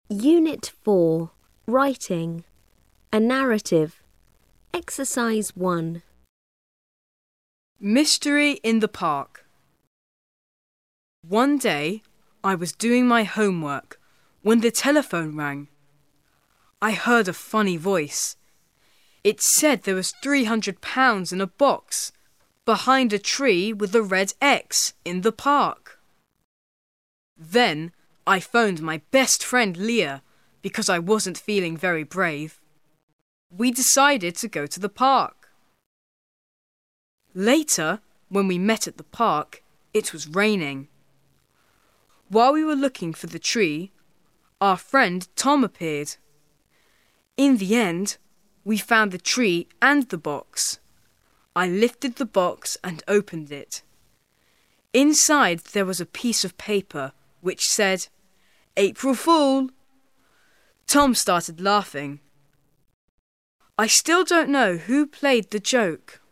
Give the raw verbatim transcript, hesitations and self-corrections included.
Unit four. Writing. A narrative. Exercise one. Mystery in the Park. One day, I was doing my homework when the telephone rang. I heard a funny voice. It said there was three hundred pounds in a box behind a tree with a red X in the park. Then I phoned my best friend Leah because I wasn't feeling very brave. We decided to go to the park. Later, when we met at the park, it was raining. While we were looking for the tree, our friend Tom appeared. In the end, we found the tree and the box. I lifted the box and opened it. Inside there was a piece of paper which said, "April Fool." Tom started laughing. I still don't know who played the joke.